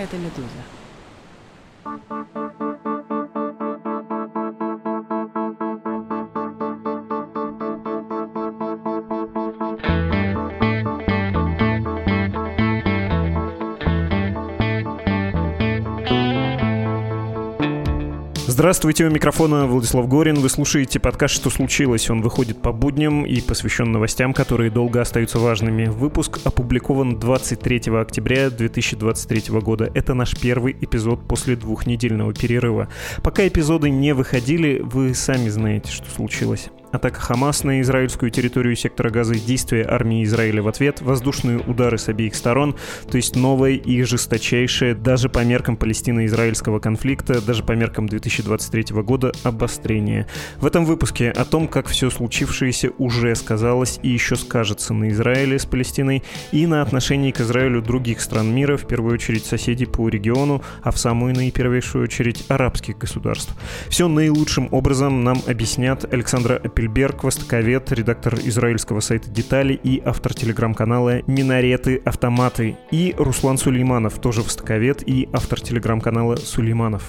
Это «Медуза». Здравствуйте, у микрофона Владислав Горин. Вы слушаете подкаст «Что случилось?». Он выходит по будням и посвящен новостям, которые долго остаются важными. Выпуск опубликован 23 октября 2023 года. Это наш первый эпизод после двухнедельного перерыва. Пока эпизоды не выходили, вы сами знаете, что случилось. Атака Хамас на израильскую территорию сектора Газа, действия армии Израиля в ответ, воздушные удары с обеих сторон, то есть новое и жесточайшее даже по меркам палестино-израильского конфликта, даже по меркам 2023 года обострение. В этом выпуске о том, как все случившееся уже сказалось и еще скажется на Израиле с Палестиной и на отношении к Израилю других стран мира, в первую очередь соседей по региону, а в самую наипервейшую очередь арабских государств. Все наилучшим образом нам объяснят Александра Апельберг, востоковед, редактор израильского сайта «Детали» и автор телеграм-канала «Минареты Автоматы», и Руслан Сулейманов, тоже востоковед и автор телеграм-канала «Сулейманов».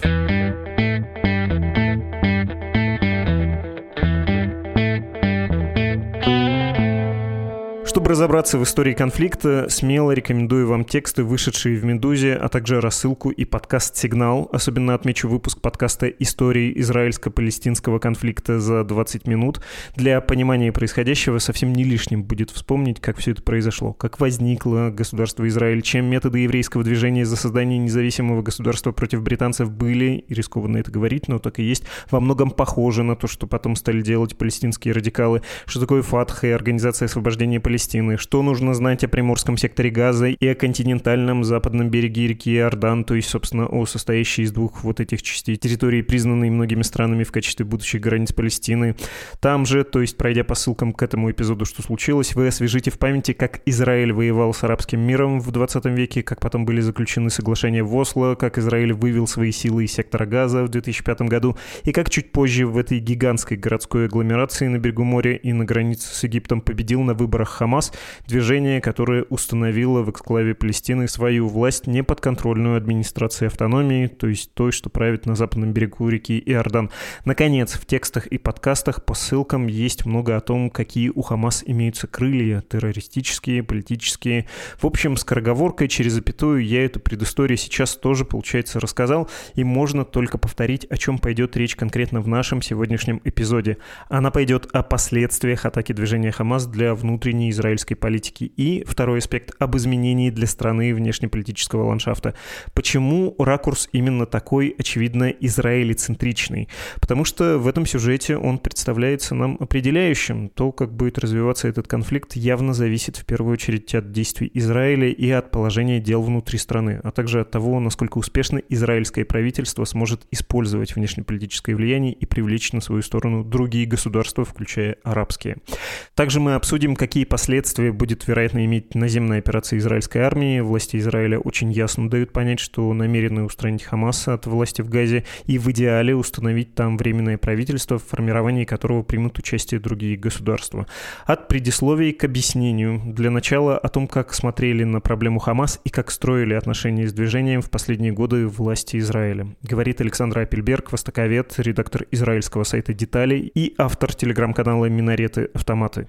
Чтобы разобраться в истории конфликта, смело рекомендую вам тексты, вышедшие в «Медузе», а также рассылку и подкаст «Сигнал». Особенно отмечу выпуск подкаста «Истории израильско-палестинского конфликта за 20 минут». Для понимания происходящего совсем не лишним будет вспомнить, как все это произошло, как возникло государство Израиль, чем методы еврейского движения за создание независимого государства против британцев были, и рискованно это говорить, но так и есть, во многом похожи на то, что потом стали делать палестинские радикалы, что такое Фатх и Организация освобождения Палестины, что нужно знать о Приморском секторе Газа и о континентальном западном береге реки Иордан, то есть, собственно, о состоящей из двух вот этих частей территории, признанной многими странами в качестве будущих границ Палестины. Там же, то есть, пройдя по ссылкам к этому эпизоду «Что случилось?», вы освежите в памяти, как Израиль воевал с арабским миром в 20 веке, как потом были заключены соглашения в Осло, как Израиль вывел свои силы из сектора Газа в 2005 году, и как чуть позже в этой гигантской городской агломерации на берегу моря и на границе с Египтом победил на выборах Хамас, движение, которое установило в эксклаве Палестины свою власть, неподконтрольную администрации автономии, то есть той, что правит на западном берегу реки Иордан. Наконец, в текстах и подкастах по ссылкам есть много о том, какие у Хамас имеются крылья, террористические, политические. В общем, скороговоркой через запятую я эту предысторию сейчас тоже, получается, рассказал, и можно только повторить, о чем пойдет речь конкретно в нашем сегодняшнем эпизоде. Она пойдет о последствиях атаки движения Хамас для внутренней израильской политики. И второй аспект — об изменении для страны внешнеполитического ландшафта. Почему ракурс именно такой, очевидно, израилецентричный? Потому что в этом сюжете он представляется нам определяющим. То, как будет развиваться этот конфликт, явно зависит в первую очередь от действий Израиля и от положения дел внутри страны, а также от того, насколько успешно израильское правительство сможет использовать внешнеполитическое влияние и привлечь на свою сторону другие государства, включая арабские. Также мы обсудим, какие последствия будет, вероятно, иметь наземная операция израильской армии. Власти Израиля очень ясно дают понять, что намерены устранить Хамас от власти в Газе и в идеале установить там временное правительство, в формировании которого примут участие другие государства. От предисловий к объяснению. Для начала о том, как смотрели на проблему Хамас и как строили отношения с движением в последние годы власти Израиля. Говорит Александр Апельберг, востоковед, редактор израильского сайта «Детали» и автор телеграм-канала «Минареты Автоматы».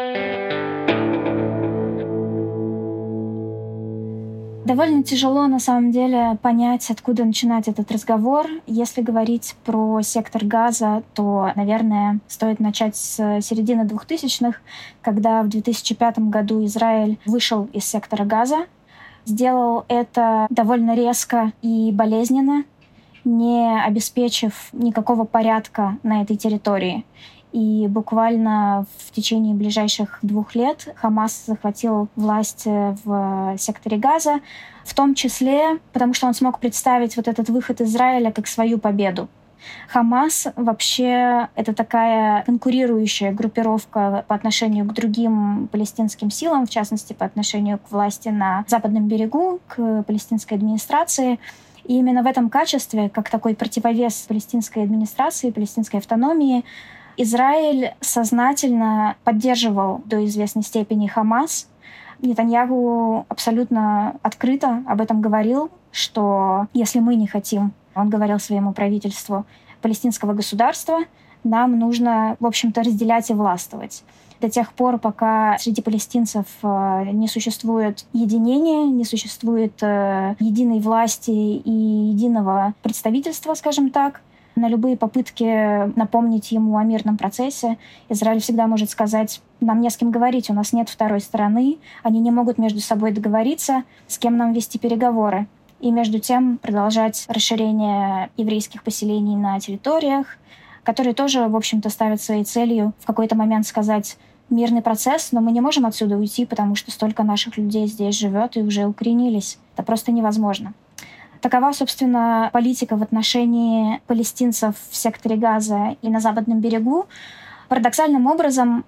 Довольно тяжело, на самом деле, понять, откуда начинать этот разговор. Если говорить про сектор Газа, то, наверное, стоит начать с середины 2000-х, когда в 2005 году Израиль вышел из сектора Газа. Сделал это довольно резко и болезненно, не обеспечив никакого порядка на этой территории. И буквально в течение ближайших 2 лет Хамас захватил власть в секторе Газа, в том числе потому, что он смог представить вот этот выход Израиля как свою победу. Хамас вообще это такая конкурирующая группировка по отношению к другим палестинским силам, в частности, по отношению к власти на Западном берегу, к палестинской администрации. И именно в этом качестве, как такой противовес палестинской администрации, палестинской автономии, Израиль сознательно поддерживал до известной степени Хамас. Нетаньяху абсолютно открыто об этом говорил что если мы не хотим, он говорил своему правительству, палестинского государства, нам нужно, в общем-то, разделять и властвовать. До тех пор, пока среди палестинцев не существует единения, не существует единой власти и единого представительства, скажем так, на любые попытки напомнить ему о мирном процессе, Израиль всегда может сказать: нам не с кем говорить, у нас нет второй стороны, они не могут между собой договориться, с кем нам вести переговоры. И между тем продолжать расширение еврейских поселений на территориях, которые тоже, в общем-то, ставят своей целью в какой-то момент сказать: мирный процесс, но мы не можем отсюда уйти, потому что столько наших людей здесь живет и уже укоренились. Это просто невозможно. Такова, собственно, политика в отношении палестинцев в секторе Газа и на Западном берегу. Парадоксальным образом,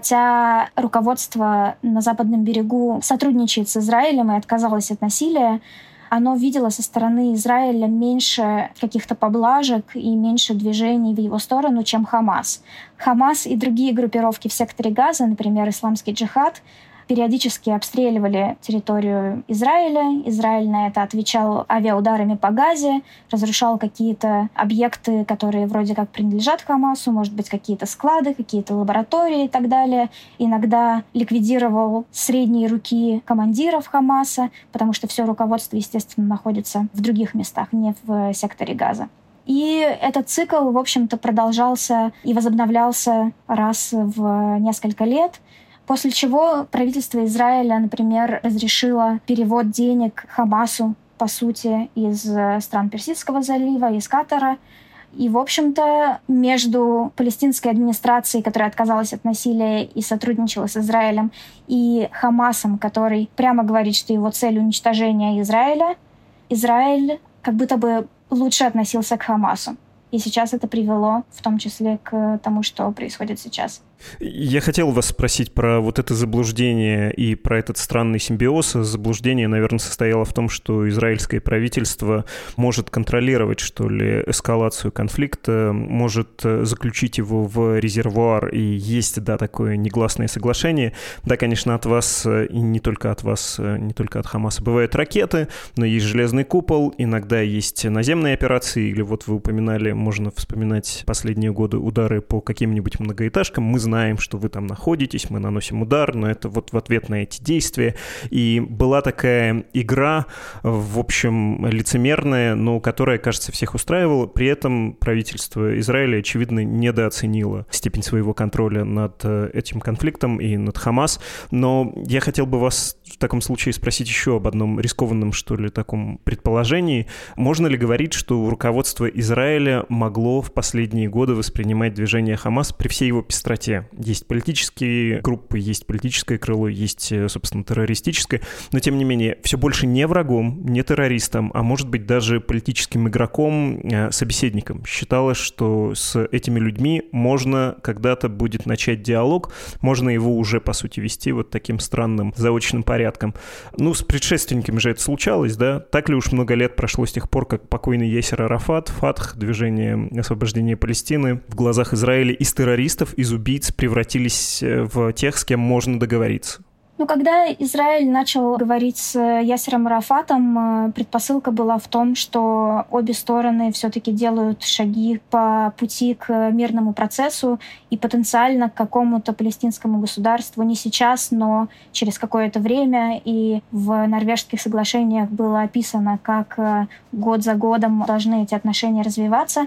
хотя руководство на Западном берегу сотрудничает с Израилем и отказалось от насилия, оно видело со стороны Израиля меньше каких-то поблажек и меньше движений в его сторону, чем Хамас. Хамас и другие группировки в секторе Газа, например, Исламский джихад, периодически обстреливали территорию Израиля. Израиль на это отвечал авиаударами по Газе, разрушал какие-то объекты, которые вроде как принадлежат Хамасу, может быть, какие-то склады, какие-то лаборатории и так далее. Иногда ликвидировал средние руки командиров Хамаса, потому что все руководство, естественно, находится в других местах, не в секторе Газа. И этот цикл, в общем-то, продолжался и возобновлялся раз в несколько лет. После чего правительство Израиля, например, разрешило перевод денег Хамасу, по сути, из стран Персидского залива, из Катара. И, в общем-то, между палестинской администрацией, которая отказалась от насилия и сотрудничала с Израилем, и Хамасом, который прямо говорит, что его цель — уничтожение Израиля, Израиль как будто бы лучше относился к Хамасу. И сейчас это привело в том числе к тому, что происходит сейчас. Я хотел вас спросить про вот это заблуждение и про этот странный симбиоз. Заблуждение, наверное, состояло в том, что израильское правительство может контролировать, что ли, эскалацию конфликта, может заключить его в резервуар, и есть, да, такое негласное соглашение. Да, конечно, от вас, и не только от вас, не только от Хамаса, бывают ракеты, но есть железный купол, иногда есть наземные операции, или вот вы упоминали, можно вспоминать последние годы удары по каким-нибудь многоэтажкам. Мы знаем, что вы там находитесь, мы наносим удар, но это вот в ответ на эти действия. И была такая игра, в общем, лицемерная, но которая, кажется, всех устраивала. При этом правительство Израиля, очевидно, недооценило степень своего контроля над этим конфликтом и над Хамас. Но я хотел бы вас в таком случае спросить еще об одном рискованном, что ли, таком предположении. Можно ли говорить, что руководство Израиля могло в последние годы воспринимать движение Хамас при всей его пестроте? Есть политические группы, есть политическое крыло, есть, собственно, террористическое, но, тем не менее, все больше не врагом, не террористом, а может быть даже политическим игроком, собеседником. Считалось, что с этими людьми можно когда-то будет начать диалог, можно его уже, по сути, вести вот таким странным заочным порядком. Ну, с предшественниками же это случалось, да? Так ли уж много лет прошло с тех пор, как покойный Ясер Арафат, Фатх, движение освобождения Палестины, в глазах Израиля из террористов, из убийц превратились в тех, с кем можно договориться? Ну, когда Израиль начал говорить с Ясером Арафатом, предпосылка была в том, что обе стороны все-таки делают шаги по пути к мирному процессу и потенциально к какому-то палестинскому государству не сейчас, но через какое-то время. И в норвежских соглашениях было описано, как год за годом должны эти отношения развиваться.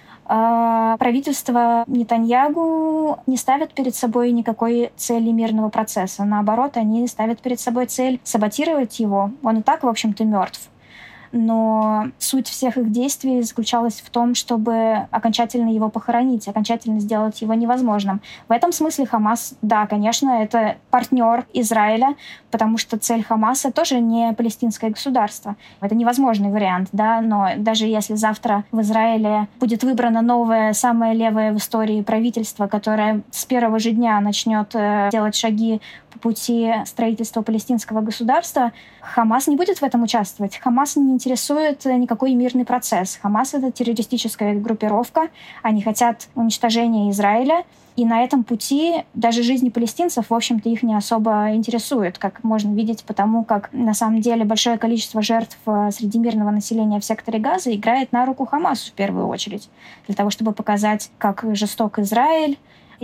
Правительство Нетаньяху не ставит перед собой никакой цели мирного процесса. Наоборот, они ставят перед собой цель саботировать его. Он и так, в общем-то, мертв. Но суть всех их действий заключалась в том, чтобы окончательно его похоронить, окончательно сделать его невозможным. В этом смысле Хамас, да, конечно, это партнер Израиля, потому что цель Хамаса тоже не палестинское государство. Это невозможный вариант, да, но даже если завтра в Израиле будет выбрано новое, самое левое в истории правительство, которое с первого же дня начнет делать шаги по пути строительства палестинского государства, Хамас не будет в этом участвовать. Хамас не интересует никакой мирный процесс. Хамас — это террористическая группировка. Они хотят уничтожения Израиля. И на этом пути даже жизни палестинцев, в общем-то, их не особо интересует, как можно видеть, потому как на самом деле большое количество жертв среди мирного населения в секторе Газа играет на руку Хамасу в первую очередь, для того, чтобы показать, как жесток Израиль.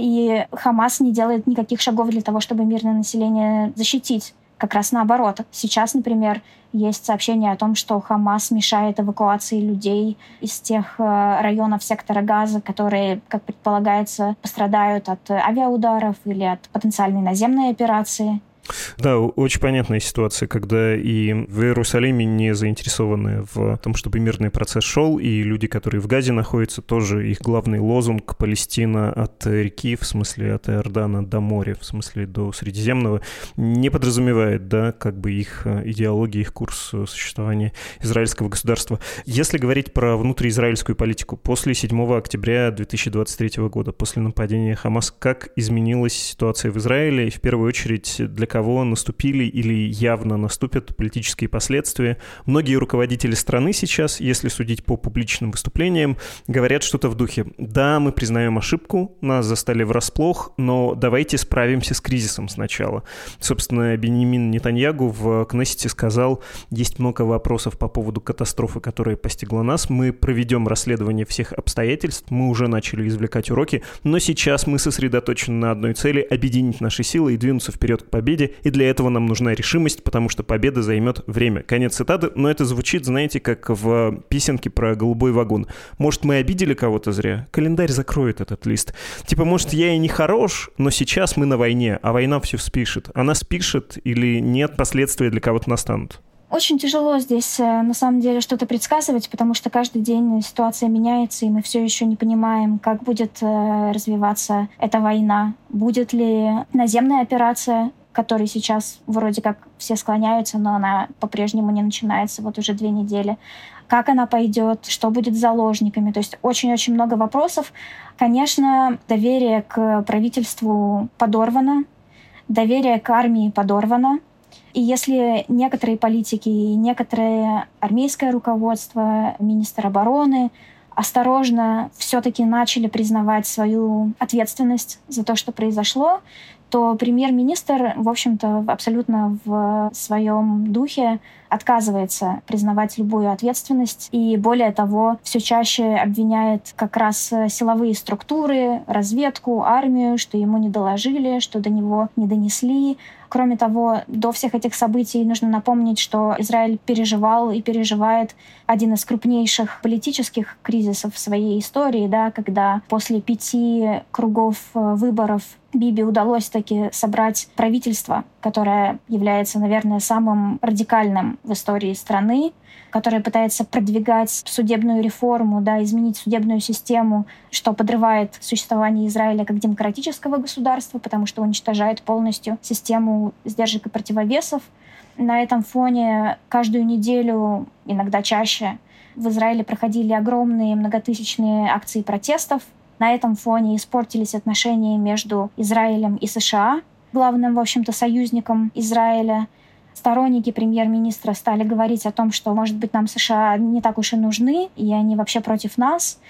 И Хамас не делает никаких шагов для того, чтобы мирное население защитить. Как раз наоборот. Сейчас, например, есть сообщение о том, что Хамас мешает эвакуации людей из тех районов сектора Газа, которые, как предполагается, пострадают от авиаударов или от потенциальной наземной операции. Да, очень понятная ситуация, когда и в Иерусалиме не заинтересованы в том, чтобы мирный процесс шел, и люди, которые в Газе находятся, тоже их главный лозунг «Палестина от реки», в смысле от Иордана до моря, в смысле до Средиземного, не подразумевает, да, как бы их идеология, их курс существования израильского государства. Если говорить про внутриизраильскую политику, после 7 октября 2023 года, после нападения Хамас, как изменилась ситуация в Израиле, и в первую очередь для кого наступили или явно наступят политические последствия. Многие руководители страны сейчас, если судить по публичным выступлениям, говорят что-то в духе: да, мы признаем ошибку, нас застали врасплох, но давайте справимся с кризисом сначала. Собственно, Беньямин Нетаньягу в Кнессете сказал: есть много вопросов по поводу катастрофы, которая постигла нас, мы проведем расследование всех обстоятельств, мы уже начали извлекать уроки, но сейчас мы сосредоточены на одной цели — объединить наши силы и двинуться вперед к победе, и для этого нам нужна решимость, потому что победа займет время. Конец цитаты, но это звучит, знаете, как в песенке про голубой вагон. Может, мы обидели кого-то зря? Календарь закроет этот лист. Типа, может, я и не хорош, но сейчас мы на войне, а война все спишет. Она спишет или нет, последствия для кого-то настанут? Очень тяжело здесь, на самом деле, что-то предсказывать, потому что каждый день ситуация меняется, и мы все еще не понимаем, как будет развиваться эта война. Будет ли наземная операция, которой сейчас вроде как все склоняются, но она по-прежнему не начинается вот уже 2 недели. Как она пойдет, что будет с заложниками. То есть очень-очень много вопросов. Конечно, доверие к правительству подорвано, доверие к армии подорвано. И если некоторые политики и некоторое армейское руководство, министр обороны осторожно все-таки начали признавать свою ответственность за то, что произошло, то премьер-министр, в общем-то, абсолютно в своем духе отказывается признавать любую ответственность и, более того, все чаще обвиняет как раз силовые структуры, разведку, армию, что ему не доложили, что до него не донесли. Кроме того, до всех этих событий нужно напомнить, что Израиль переживал и переживает один из крупнейших политических кризисов в своей истории, да, когда после 5 кругов выборов Биби удалось таки собрать правительство, которое является, наверное, самым радикальным в истории страны, которое пытается продвигать судебную реформу, да, изменить судебную систему, что подрывает существование Израиля как демократического государства, потому что уничтожает полностью систему сдержек и противовесов. На этом фоне каждую неделю, иногда чаще, в Израиле проходили огромные многотысячные акции протестов. На этом фоне испортились отношения между Израилем и США, главным, в общем-то, союзником Израиля. Сторонники премьер-министра стали говорить о том, что, может быть, нам США не так уж и нужны, и они вообще против нас.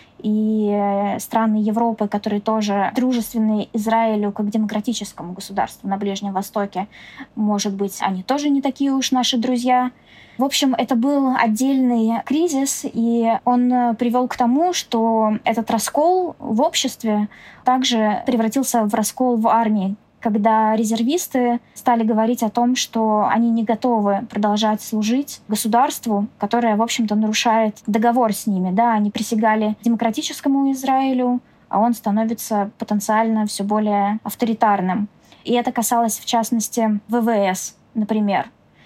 И страны Европы, которые тоже дружественны Израилю как демократическому государству на Ближнем Востоке, может быть, они тоже не такие уж наши друзья. В общем, это был отдельный кризис, и он привел к тому, что этот раскол в обществе также превратился в раскол в армии, когда резервисты стали говорить о том, что они не готовы продолжать служить государству, которое, в общем-то, нарушает договор с ними. Да, они присягали демократическому Израилю, а он становится потенциально все более авторитарным. И это касалось, в частности, ВВС, например.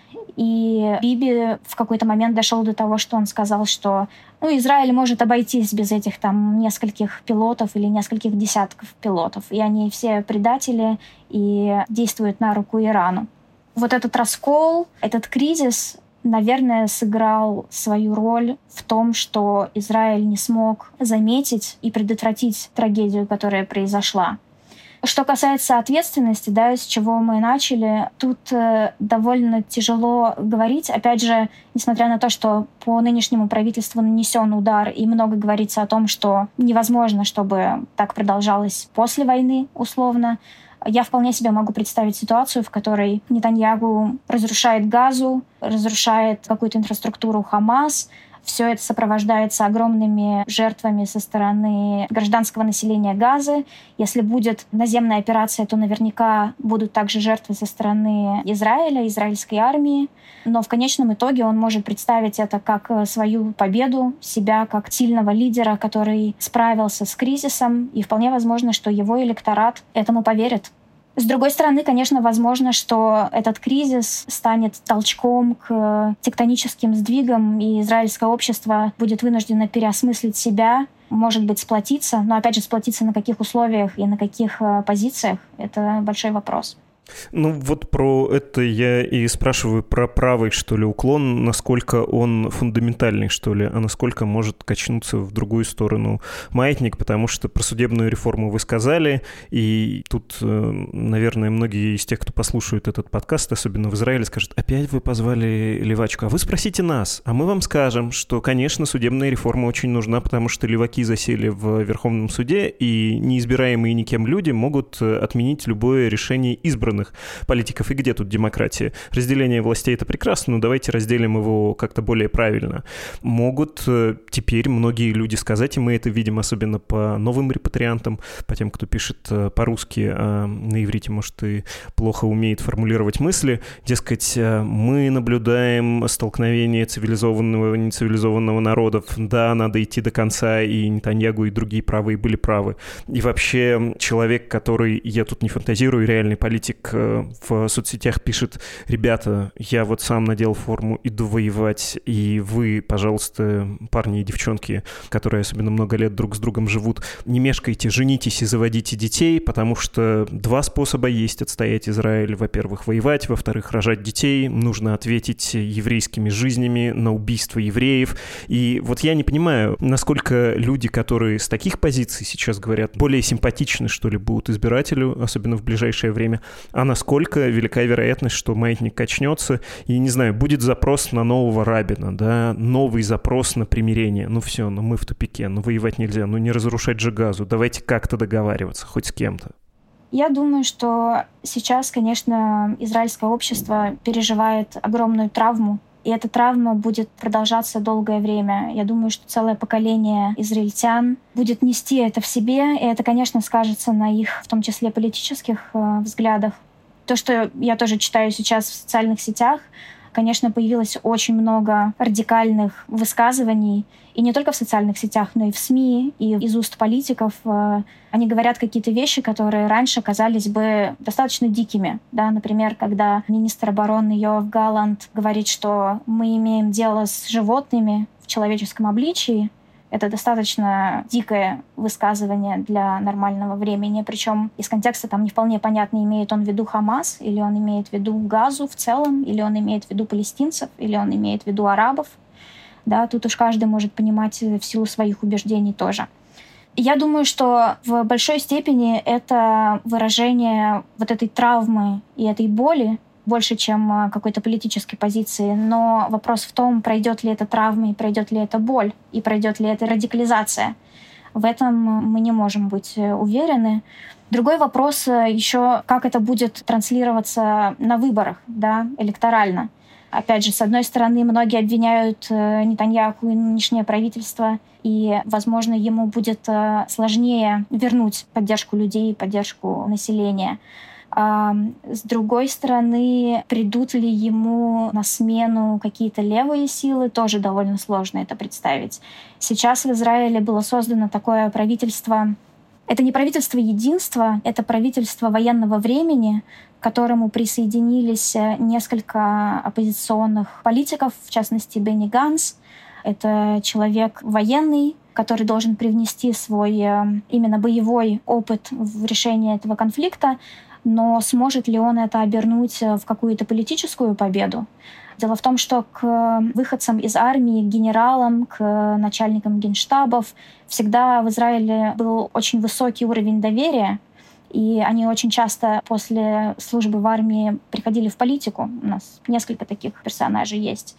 И Биби в какой-то момент дошел до того, что он сказал, что Израиль может обойтись без этих там нескольких пилотов или нескольких десятков пилотов. И они все предатели и действуют на руку Ирану. Вот этот раскол, этот кризис, наверное, сыграл свою роль в том, что Израиль не смог заметить и предотвратить трагедию, которая произошла. Что касается ответственности, да, с чего мы начали, тут довольно тяжело говорить. Опять же, несмотря на то, что по нынешнему правительству нанесен удар, и много говорится о том, что невозможно, чтобы так продолжалось после войны, условно, я вполне себе могу представить ситуацию, в которой Нетаньяху разрушает Газу, разрушает какую-то инфраструктуру Хамас. Все это сопровождается огромными жертвами со стороны гражданского населения Газы. Если будет наземная операция, то наверняка будут также жертвы со стороны Израиля, израильской армии. Но в конечном итоге он может представить это как свою победу, себя как сильного лидера, который справился с кризисом. И вполне возможно, что его электорат этому поверит. С другой стороны, конечно, возможно, что этот кризис станет толчком к тектоническим сдвигам, и израильское общество будет вынуждено переосмыслить себя, может быть, сплотиться. Но, опять же, сплотиться на каких условиях и на каких позициях — это большой вопрос. Ну вот про это я и спрашиваю, про правый, что ли, уклон, насколько он фундаментальный, что ли, а насколько может качнуться в другую сторону маятник, потому что про судебную реформу вы сказали, и тут, наверное, многие из тех, кто послушает этот подкаст, особенно в Израиле, скажут: опять вы позвали левачку, а вы спросите нас, а мы вам скажем, что, конечно, судебная реформа очень нужна, потому что леваки засели в Верховном суде, и неизбираемые никем люди могут отменить любое решение избранных политиков. И где тут демократия? Разделение властей — это прекрасно, но давайте разделим его как-то более правильно. Могут теперь многие люди сказать, и мы это видим особенно по новым репатриантам, по тем, кто пишет по-русски, а на иврите, может, и плохо умеет формулировать мысли, дескать, мы наблюдаем столкновение цивилизованного и нецивилизованного народов, да, надо идти до конца, и Нетаньяху, и другие правые были правы. И вообще человек, который, я тут не фантазирую, реальный политик, в соцсетях пишет: ребята, я вот сам надел форму, иду воевать, и вы, пожалуйста, парни и девчонки, которые особенно много лет друг с другом живут, не мешкайте, женитесь и заводите детей, потому что два способа есть отстоять Израиль. Во-первых, воевать, во-вторых, рожать детей. Нужно ответить еврейскими жизнями на убийство евреев. И вот я не понимаю, насколько люди, которые с таких позиций сейчас говорят, более симпатичны, что ли, будут избирателю, особенно в ближайшее время, а насколько велика вероятность, что маятник качнется, и, не знаю, будет запрос на нового Рабина, да, новый запрос на примирение. Ну все, ну мы в тупике, ну воевать нельзя, ну не разрушать же Газу, давайте как-то договариваться, хоть с кем-то. Я думаю, что сейчас, конечно, израильское общество переживает огромную травму, и эта травма будет продолжаться долгое время. Я думаю, что целое поколение израильтян будет нести это в себе, и это, конечно, скажется на их, в том числе, политических взглядах. То, что я тоже читаю сейчас в социальных сетях, конечно, появилось очень много радикальных высказываний, и не только в социальных сетях, но и в СМИ, и из уст политиков. Они говорят какие-то вещи, которые раньше казались бы достаточно дикими. Да? Например, когда министр обороны Йоав Галлант говорит, что мы имеем дело с животными в человеческом обличии, это достаточно дикое высказывание для нормального времени. Причем из контекста там не вполне понятно, имеет он в виду Хамас, или он имеет в виду Газу в целом, или он имеет в виду палестинцев, или он имеет в виду арабов. Да, тут уж каждый может понимать в силу своих убеждений тоже. Я думаю, что в большой степени это выражение вот этой травмы и этой боли больше, чем какой-то политической позиции. Но вопрос в том, пройдет ли эта травма, и пройдет ли эта боль, и пройдет ли эта радикализация. В этом мы не можем быть уверены. Другой вопрос еще, как это будет транслироваться на выборах, да, электорально. Опять же, с одной стороны, многие обвиняют Нетаньяху и нынешнее правительство, и, возможно, ему будет сложнее вернуть поддержку людей, поддержку населения. А с другой стороны, придут ли ему на смену какие-то левые силы, тоже довольно сложно это представить. Сейчас в Израиле было создано такое правительство. Это не правительство единства, это правительство военного времени, к которому присоединились несколько оппозиционных политиков, в частности, Бенни Ганц. Это человек военный, который должен привнести свой именно боевой опыт в решение этого конфликта, но сможет ли он это обернуть в какую-то политическую победу? Дело в том, что к выходцам из армии, к генералам, к начальникам генштабов всегда в Израиле был очень высокий уровень доверия. и они очень часто после службы в армии приходили в политику. У нас несколько таких персонажей есть.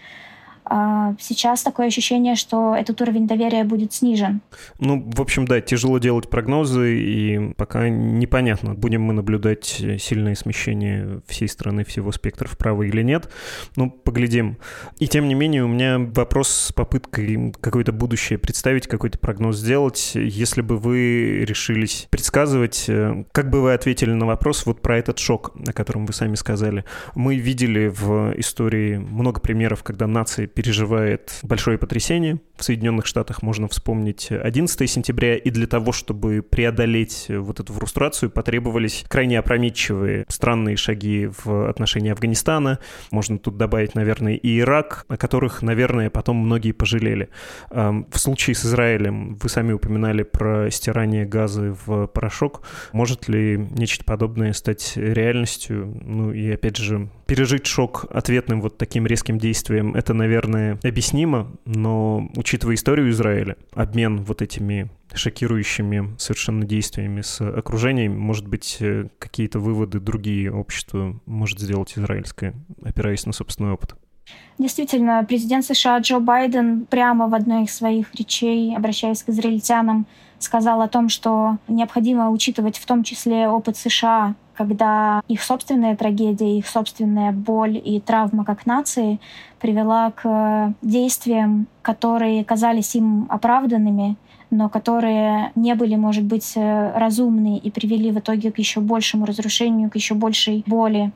А сейчас такое ощущение, что этот уровень доверия будет снижен. В общем, да, тяжело делать прогнозы, и пока непонятно, будем мы наблюдать сильное смещение всей страны, всего спектра вправо или нет. Поглядим. И тем не менее, у меня вопрос с попыткой какое-то будущее представить, какой-то прогноз сделать. Если бы вы решились предсказывать, как бы вы ответили на вопрос вот про этот шок, о котором вы сами сказали. Мы видели в истории много примеров, когда нации переживает большое потрясение. В Соединенных Штатах можно вспомнить 11 сентября, и для того, чтобы преодолеть вот эту фрустрацию, потребовались крайне опрометчивые, странные шаги в отношении Афганистана. Можно тут добавить, наверное, и Ирак, о которых, наверное, потом многие пожалели. В случае с Израилем вы сами упоминали про стирание Газы в порошок. Может ли нечто подобное стать реальностью? И опять же, пережить шок ответным вот таким резким действием, это, наверное, объяснимо, но учитывая историю Израиля, обмен вот этими шокирующими совершенно действиями с окружением, может быть, какие-то выводы другие общество может сделать израильское, опираясь на собственный опыт. Действительно, президент США Джо Байден прямо в одной из своих речей, обращаясь к израильтянам, сказал о том, что необходимо учитывать в том числе опыт США, когда их собственная трагедия, их собственная боль и травма как нации привела к действиям, которые казались им оправданными, но которые не были, может быть, разумны и привели в итоге к еще большему разрушению, к еще большей боли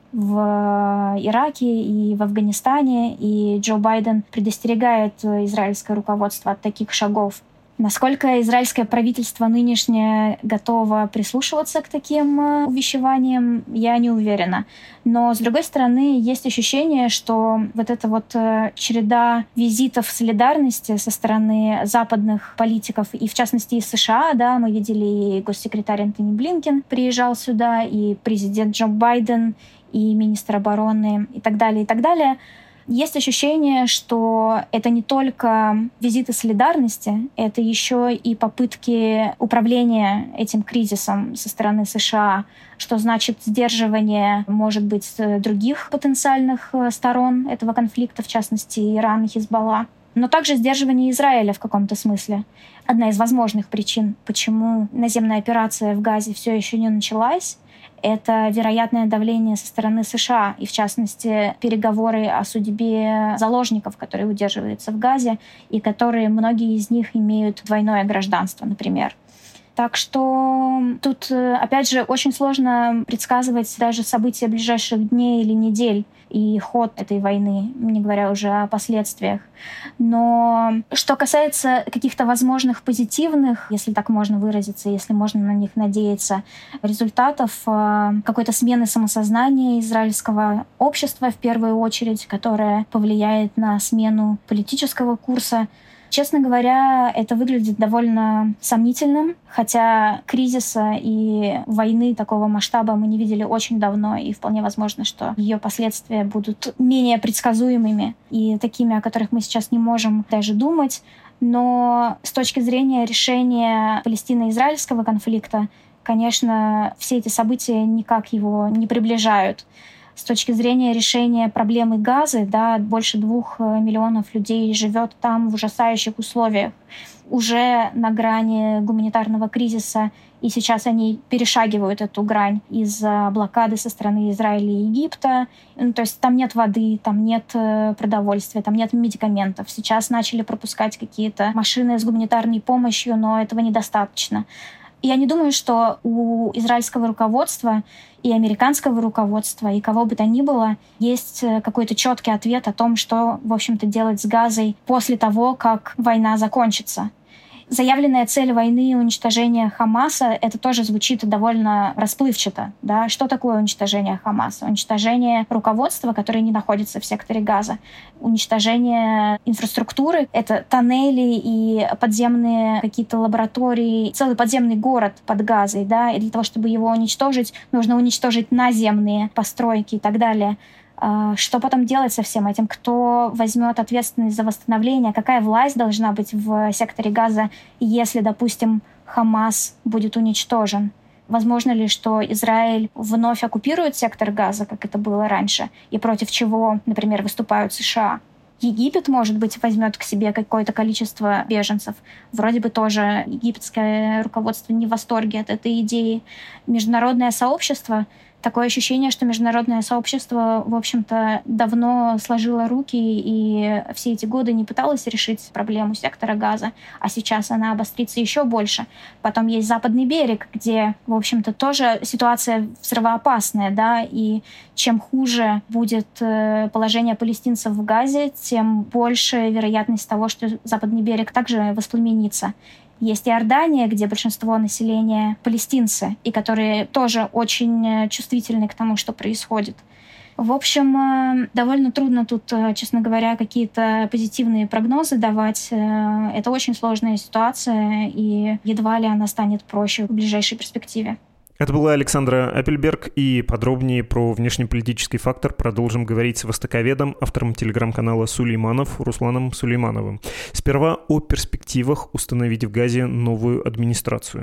в Ираке и в Афганистане. И Джо Байден предостерегает израильское руководство от таких шагов. Насколько израильское правительство нынешнее готово прислушиваться к таким увещеваниям, я не уверена. Но, с другой стороны, есть ощущение, что вот эта вот череда визитов солидарности со стороны западных политиков, и в частности из США, да, мы видели и госсекретарь Антони Блинкен приезжал сюда, и президент Джо Байден, и министр обороны, и так далее, и так далее. Есть ощущение, что это не только визиты солидарности, это еще и попытки управления этим кризисом со стороны США, что значит сдерживание, может быть, других потенциальных сторон этого конфликта, в частности, Иран и Хизбалла, но также сдерживание Израиля в каком-то смысле. Одна из возможных причин, почему наземная операция в Газе все еще не началась, это вероятное давление со стороны США, и в частности переговоры о судьбе заложников, которые удерживаются в Газе, и которые многие из них имеют двойное гражданство, например. Так что тут, опять же, очень сложно предсказывать даже события ближайших дней или недель и ход этой войны, не говоря уже о последствиях. Но что касается каких-то возможных позитивных, если так можно выразиться, если можно на них надеяться, результатов какой-то смены самосознания израильского общества в первую очередь, которая повлияет на смену политического курса, честно говоря, это выглядит довольно сомнительным, хотя кризиса и войны такого масштаба мы не видели очень давно, и вполне возможно, что ее последствия будут менее предсказуемыми и такими, о которых мы сейчас не можем даже думать. Но с точки зрения решения палестино-израильского конфликта, конечно, все эти события никак его не приближают. С точки зрения решения проблемы Газы, да, больше 2 миллионов людей живет там в ужасающих условиях, уже на грани гуманитарного кризиса, и сейчас они перешагивают эту грань из-за блокады со стороны Израиля и Египта. То есть там нет воды, там нет продовольствия, там нет медикаментов. Сейчас начали пропускать какие-то машины с гуманитарной помощью, но этого недостаточно. Я не думаю, что у израильского руководства и американского руководства, и кого бы то ни было, есть какой-то четкий ответ о том, что, в общем-то, делать с Газой после того, как война закончится. Заявленная цель войны — уничтожение Хамаса — это тоже звучит довольно расплывчато. Да? Что такое уничтожение Хамаса? Уничтожение руководства, которое не находится в секторе Газа. Уничтожение инфраструктуры — это тоннели и подземные какие-то лаборатории, целый подземный город под Газой. Да? И для того, чтобы его уничтожить, нужно уничтожить наземные постройки и так далее. Что потом делать со всем этим? Кто возьмет ответственность за восстановление? Какая власть должна быть в секторе Газа, если, допустим, Хамас будет уничтожен? Возможно ли, что Израиль вновь оккупирует сектор Газа, как это было раньше, и против чего, например, выступают США? Египет, может быть, возьмет к себе какое-то количество беженцев. Вроде бы тоже египетское руководство не в восторге от этой идеи. Международное сообщество, такое ощущение, что международное сообщество, в общем-то, давно сложило руки и все эти годы не пыталось решить проблему сектора Газа, а сейчас она обострится еще больше. Потом есть Западный берег, где, в общем-то, тоже ситуация взрывоопасная, да, и чем хуже будет положение палестинцев в Газе, тем больше вероятность того, что Западный берег также воспламенится. Есть Иордания, где большинство населения палестинцы, и которые тоже очень чувствительны к тому, что происходит. В общем, довольно трудно тут, честно говоря, какие-то позитивные прогнозы давать. Это очень сложная ситуация, и едва ли она станет проще в ближайшей перспективе. Это была Александра Аппельберг, и подробнее про внешнеполитический фактор продолжим говорить с востоковедом, автором телеграм-канала Сулейманов Русланом Сулеймановым. Сперва о перспективах установить в Газе новую администрацию.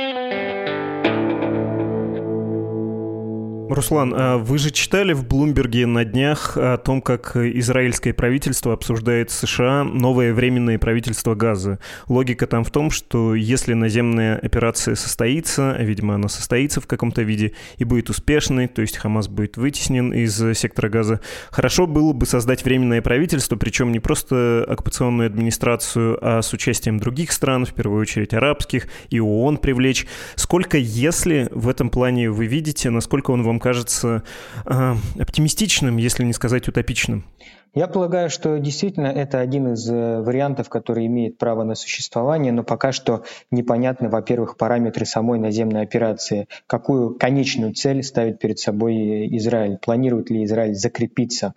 Руслан, вы же читали в Блумберге на днях о том, как израильское правительство обсуждает с США новое временное правительство Газы. Логика там в том, что если наземная операция состоится, а, видимо, она состоится в каком-то виде и будет успешной, то есть Хамас будет вытеснен из сектора Газа, хорошо было бы создать временное правительство, причем не просто оккупационную администрацию, а с участием других стран, в первую очередь арабских, и ООН привлечь. Сколько, если в этом плане вы видите, насколько он вам кажется оптимистичным, если не сказать утопичным? Я полагаю, что действительно это один из вариантов, который имеет право на существование, но пока что непонятны, во-первых, параметры самой наземной операции. Какую конечную цель ставит перед собой Израиль? Планирует ли Израиль закрепиться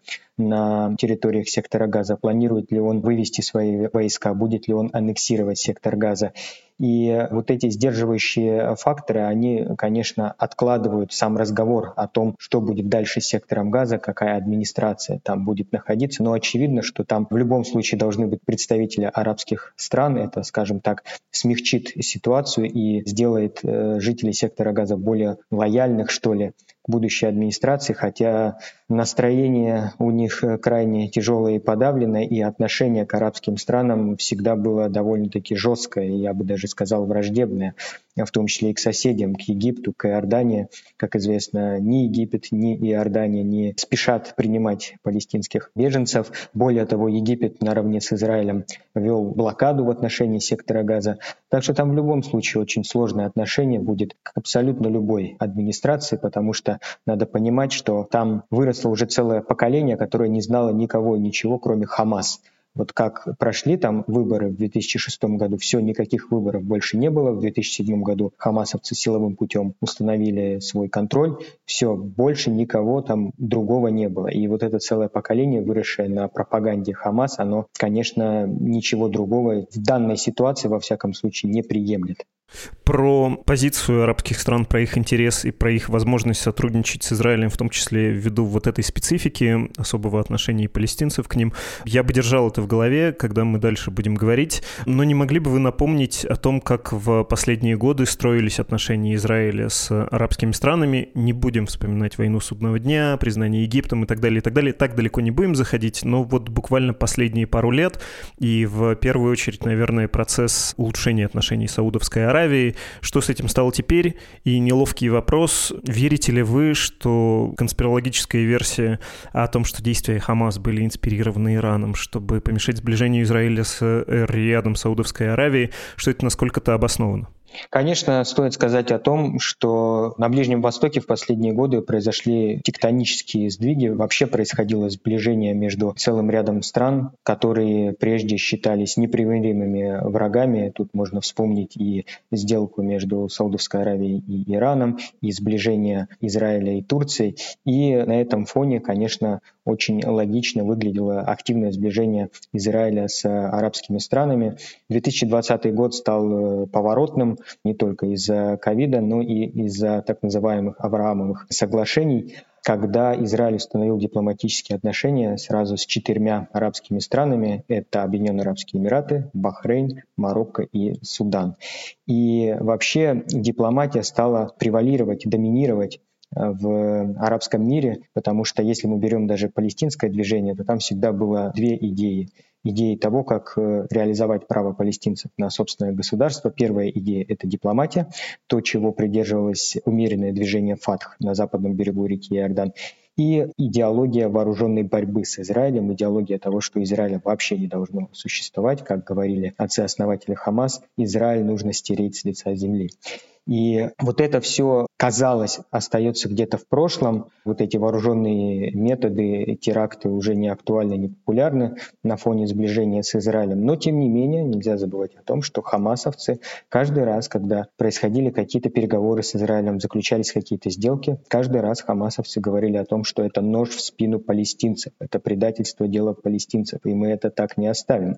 на территориях сектора Газа? Планирует ли он вывести свои войска? Будет ли он аннексировать сектор Газа? И вот эти сдерживающие факторы, они, конечно, откладывают сам разговор о том, что будет дальше с сектором Газа, какая администрация там будет находиться. Но очевидно, что там в любом случае должны быть представители арабских стран. Это, скажем так, смягчит ситуацию и сделает жителей сектора Газа более лояльных, что ли, к будущей администрации, хотя настроение у них крайне тяжелое и подавленное, и отношение к арабским странам всегда было довольно-таки жесткое, я бы даже сказал, враждебное, в том числе и к соседям, к Египту, к Иордании. Как известно, ни Египет, ни Иордания не спешат принимать палестинских беженцев. Более того, Египет наравне с Израилем ввел блокаду в отношении сектора Газа. Так что там в любом случае очень сложное отношение будет к абсолютно любой администрации, потому что надо понимать, что там выросло уже целое поколение, которое не знало никого и ничего, кроме Хамас. Вот как прошли там выборы в 2006 году, все, никаких выборов больше не было. В 2007 году хамасовцы силовым путем установили свой контроль. Все, больше никого там другого не было. И вот это целое поколение, выросшее на пропаганде Хамас, оно, конечно, ничего другого в данной ситуации, во всяком случае, не приемлет. Про позицию арабских стран, про их интерес и про их возможность сотрудничать с Израилем, в том числе ввиду вот этой специфики особого отношения палестинцев к ним. Я бы держал это в голове, когда мы дальше будем говорить, но не могли бы вы напомнить о том, как в последние годы строились отношения Израиля с арабскими странами? Не будем вспоминать войну Судного дня, признание Египтом и так далее, и так далее. Так далеко не будем заходить, но вот буквально последние пару лет и в первую очередь, наверное, процесс улучшения отношений с Саудовской Аравией. Что с этим стало теперь? И неловкий вопрос. Верите ли вы, что конспирологическая версия о том, что действия Хамас были инспирированы Ираном, чтобы помешать сближению Израиля с Эр-Риядом Саудовской Аравии, что это насколько-то обосновано? Конечно, стоит сказать о том, что на Ближнем Востоке в последние годы произошли тектонические сдвиги. Вообще происходило сближение между целым рядом стран, которые прежде считались непримиримыми врагами. Тут можно вспомнить и сделку между Саудовской Аравией и Ираном, и сближение Израиля и Турции. И на этом фоне, конечно, очень логично выглядело активное сближение Израиля с арабскими странами. 2020 год стал поворотным не только из-за ковида, но и из-за так называемых Авраамовых соглашений. когда Израиль установил дипломатические отношения сразу с 4 арабскими странами. Это Объединенные Арабские Эмираты, Бахрейн, Марокко и Судан. И вообще дипломатия стала превалировать, доминировать в арабском мире, потому что если мы берем даже палестинское движение, то там всегда было две идеи. Идеи того, как реализовать право палестинцев на собственное государство. Первая идея — это дипломатия, то, чего придерживалось умеренное движение Фатх на западном берегу реки Иордан. И идеология вооруженной борьбы с Израилем, идеология того, что Израиля вообще не должно существовать, как говорили отцы-основатели Хамас, Израиль нужно стереть с лица земли. И вот это все, казалось, остается где-то в прошлом. Вот эти вооруженные методы, теракты уже не актуальны, не популярны на фоне сближения с Израилем. Но, тем не менее, нельзя забывать о том, что хамасовцы каждый раз, когда происходили какие-то переговоры с Израилем, заключались какие-то сделки, каждый раз хамасовцы говорили о том, что это нож в спину палестинцев, это предательство дела палестинцев, и мы это так не оставим.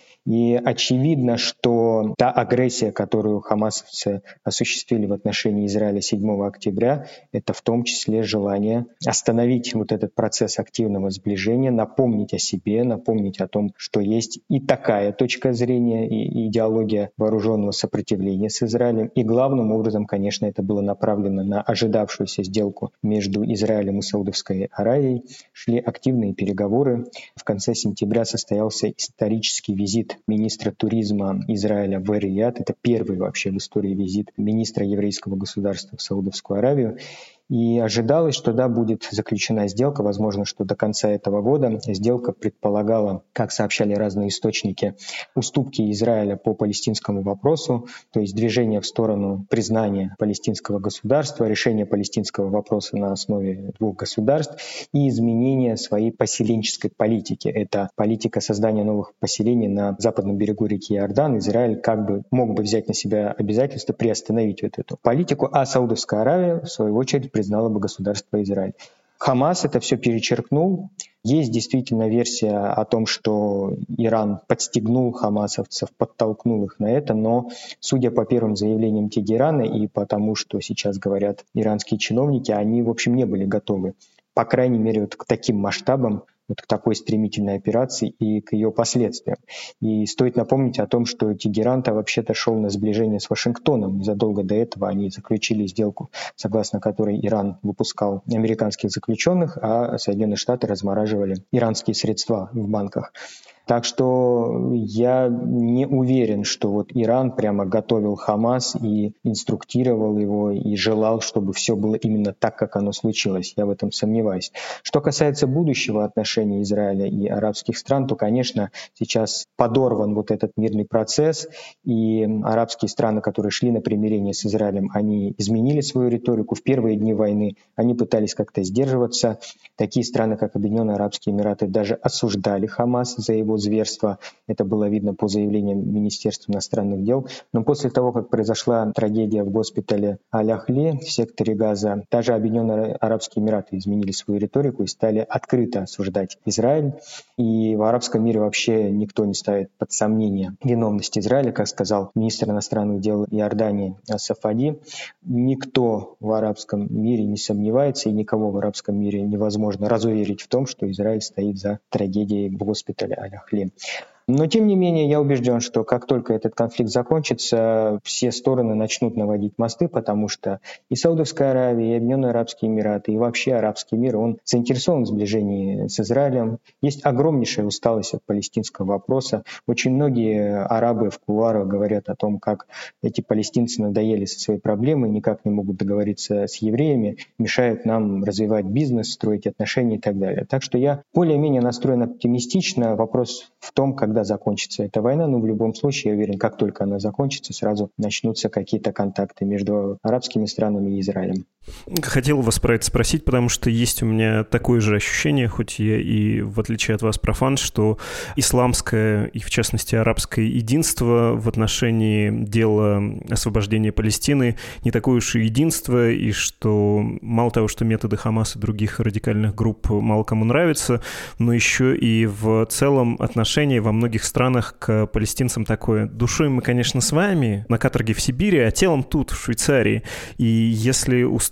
И очевидно, что та агрессия, которую хамасовцы осуществили в отношении Израиля 7 октября, это в том числе желание остановить вот этот процесс активного сближения, напомнить о себе, напомнить о том, что есть и такая точка зрения, и идеология вооруженного сопротивления с Израилем. И главным образом, конечно, это было направлено на ожидавшуюся сделку между Израилем и Саудовской Аравией. Шли активные переговоры. В конце сентября состоялся исторический визит министра туризма Израиля в Эр-Рияд. Это первый вообще в истории визит министра еврейского государства в Саудовскую Аравию. И ожидалось, что да, будет заключена сделка, возможно, что до конца этого года. Сделка предполагала, как сообщали разные источники, уступки Израиля по палестинскому вопросу, то есть движение в сторону признания палестинского государства, решения палестинского вопроса на основе двух государств и изменения своей поселенческой политики. Это политика создания новых поселений на западном берегу реки Иордан. Израиль как бы мог бы взять на себя обязательство приостановить вот эту политику, а Саудовская Аравия, в свою очередь, признала бы государство Израиль. Хамас это все перечеркнул. Есть действительно версия о том, что Иран подстегнул хамасовцев, подтолкнул их на это, но, судя по первым заявлениям Тегерана и по тому, что сейчас говорят иранские чиновники, они, в общем, не были готовы, по крайней мере, вот к таким масштабам, вот к такой стремительной операции и к ее последствиям. И стоит напомнить о том, что Тегеран-то вообще-то шел на сближение с Вашингтоном. Незадолго до этого они заключили сделку, согласно которой Иран выпускал американских заключенных, а Соединенные Штаты размораживали иранские средства в банках. Так что я не уверен, что вот Иран прямо готовил Хамас и инструктировал его, и желал, чтобы все было именно так, как оно случилось. Я в этом сомневаюсь. Что касается будущего отношений Израиля и арабских стран, то, конечно, сейчас подорван вот этот мирный процесс, и арабские страны, которые шли на примирение с Израилем, они изменили свою риторику. В первые дни войны они пытались как-то сдерживаться. Такие страны, как Объединенные Арабские Эмираты, даже осуждали Хамас за его зверства. Это было видно по заявлениям Министерства иностранных дел. Но после того, как произошла трагедия в госпитале Аль-Ахли в секторе Газа, даже Объединенные Арабские Эмираты изменили свою риторику и стали открыто осуждать Израиль. И в арабском мире вообще никто не ставит под сомнение виновность Израиля, как сказал министр иностранных дел Иордании Сафади. Никто в арабском мире не сомневается, и никого в арабском мире невозможно разуверить в том, что Израиль стоит за трагедией в госпитале Аль-Ахли. Но, тем не менее, я убежден, что как только этот конфликт закончится, все стороны начнут наводить мосты, потому что и Саудовская Аравия, и Объединенные Арабские Эмираты, и вообще арабский мир, он заинтересован в сближении с Израилем. Есть огромнейшая усталость от палестинского вопроса. Очень многие арабы в кулуарах говорят о том, как эти палестинцы надоели со своей проблемой, никак не могут договориться с евреями, мешают нам развивать бизнес, строить отношения и так далее. Так что я более-менее настроен оптимистично. Вопрос в том, когда закончится эта война, но в любом случае, я уверен, как только она закончится, сразу начнутся какие-то контакты между арабскими странами и Израилем. Хотел вас про это спросить, потому что есть у меня такое же ощущение, хоть я и, в отличие от вас, профан, что исламское и, в частности, арабское единство в отношении дела освобождения Палестины не такое уж и единство, и что мало того, что методы Хамаса и других радикальных групп мало кому нравятся, но еще и в целом отношение во многих странах к палестинцам такое: душой мы, конечно, с вами на каторге в Сибири, а телом тут, в Швейцарии. И если у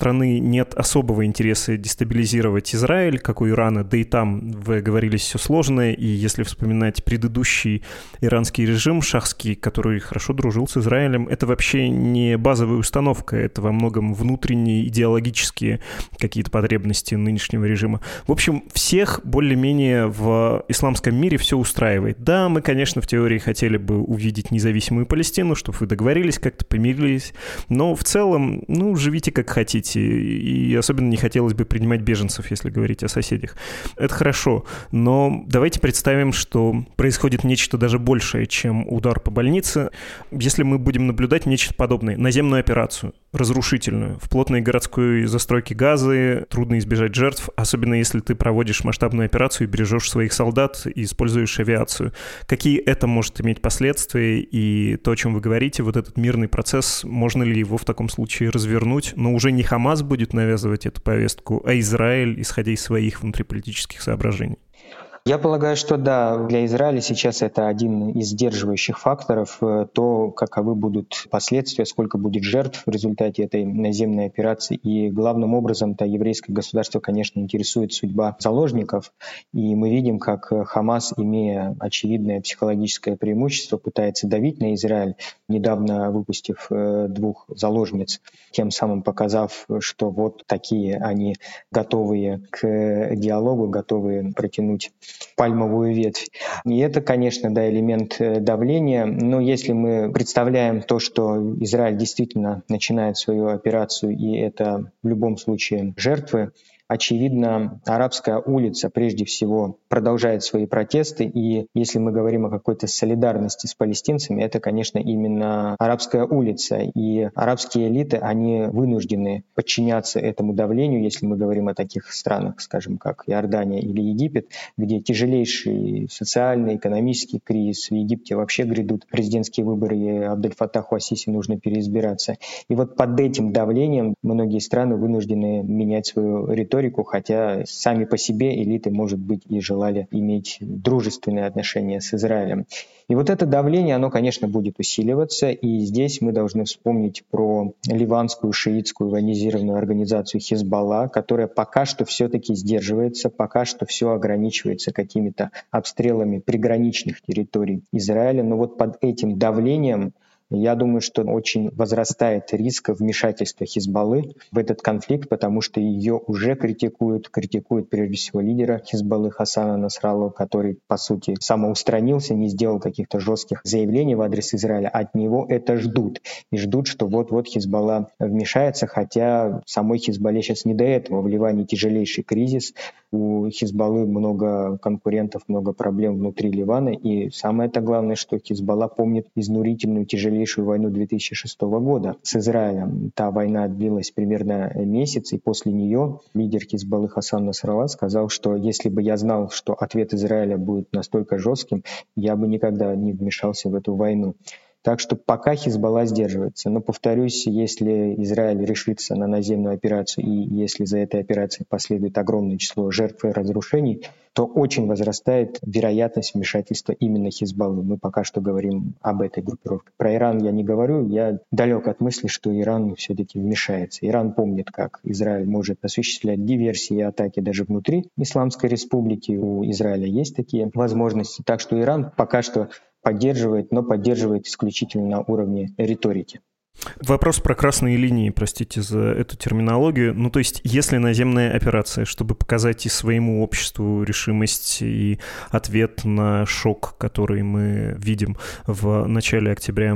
страны нет особого интереса дестабилизировать Израиль, как у Ирана, да и там, вы говорили, все сложно, и если вспоминать предыдущий иранский режим, шахский, который хорошо дружил с Израилем, это вообще не базовая установка, это во многом внутренние идеологические какие-то потребности нынешнего режима. В общем, всех более-менее в исламском мире все устраивает. Да, мы, конечно, в теории хотели бы увидеть независимую Палестину, чтобы вы договорились, как-то помирились, но в целом, живите как хотите, и особенно не хотелось бы принимать беженцев, если говорить о соседях. Это хорошо, но давайте представим, что происходит нечто даже большее, чем удар по больнице. Если мы будем наблюдать нечто подобное, наземную операцию, разрушительную, в плотной городской застройке Газы трудно избежать жертв, особенно если ты проводишь масштабную операцию и бережешь своих солдат и используешь авиацию. Какие это может иметь последствия, и то, о чем вы говорите, вот этот мирный процесс, можно ли его в таком случае развернуть, но уже не Хамас будет навязывать эту повестку, а Израиль, исходя из своих внутриполитических соображений? Я полагаю, что да, для Израиля сейчас это один из сдерживающих факторов. То, каковы будут последствия, сколько будет жертв в результате этой наземной операции. И главным образом-то еврейское государство, конечно, интересует судьба заложников. И мы видим, как Хамас, имея очевидное психологическое преимущество, пытается давить на Израиль, недавно выпустив 2 заложниц, тем самым показав, что вот такие они готовые к диалогу, готовые протянуть пальмовую ветвь. И это, конечно, да, элемент давления. Но если мы представляем то, что Израиль действительно начинает свою операцию, и это в любом случае жертвы, очевидно, арабская улица прежде всего продолжает свои протесты, и если мы говорим о какой-то солидарности с палестинцами, это, конечно, именно арабская улица. И арабские элиты, они вынуждены подчиняться этому давлению, если мы говорим о таких странах, скажем, как Иордания или Египет, где тяжелейший социальный, экономический кризис. В Египте вообще грядут президентские выборы, и Абдель-Фаттаху ас-Сиси нужно переизбираться. И вот под этим давлением многие страны вынуждены менять свою риторику, хотя сами по себе элиты, может быть, и желали иметь дружественные отношения с Израилем. И вот это давление, оно, конечно, будет усиливаться, и здесь мы должны вспомнить про ливанскую шиитскую военизированную организацию Хизбалла, которая пока что все-таки сдерживается, пока что все ограничивается какими-то обстрелами приграничных территорий Израиля. Но вот под этим давлением, я думаю, что очень возрастает риск вмешательства Хизбаллы в этот конфликт, потому что ее уже критикуют прежде всего лидера Хизбаллы Хасана Насраллу, который, по сути, самоустранился, не сделал каких-то жестких заявлений в адрес Израиля. От него это ждут. И ждут, что вот-вот Хизбалла вмешается, хотя самой Хизбалле сейчас не до этого. В Ливане тяжелейший кризис, у Хизбаллы много конкурентов, много проблем внутри Ливана. И самое-то главное, что Хизбалла помнит изнурительную, тяжелейшую войну 2006 года с Израилем. Та война длилась примерно месяц, и после нее лидер Хизбаллы Хасан Насралла сказал, что если бы я знал, что ответ Израиля будет настолько жестким, я бы никогда не вмешался в эту войну. Так что пока Хизбалла сдерживается. Но, повторюсь, если Израиль решится на наземную операцию, и если за этой операцией последует огромное число жертв и разрушений, то очень возрастает вероятность вмешательства именно Хизбаллы. Мы пока что говорим об этой группировке. Про Иран я не говорю, я далек от мысли, что Иран все-таки вмешается. Иран помнит, как Израиль может осуществлять диверсии и атаки даже внутри Исламской Республики. У Израиля есть такие возможности. Так что Иран пока что поддерживает, но поддерживает исключительно на уровне риторики. Вопрос про красные линии, простите за эту терминологию. То есть, если наземная операция, чтобы показать и своему обществу решимость и ответ на шок, который мы видим в начале октября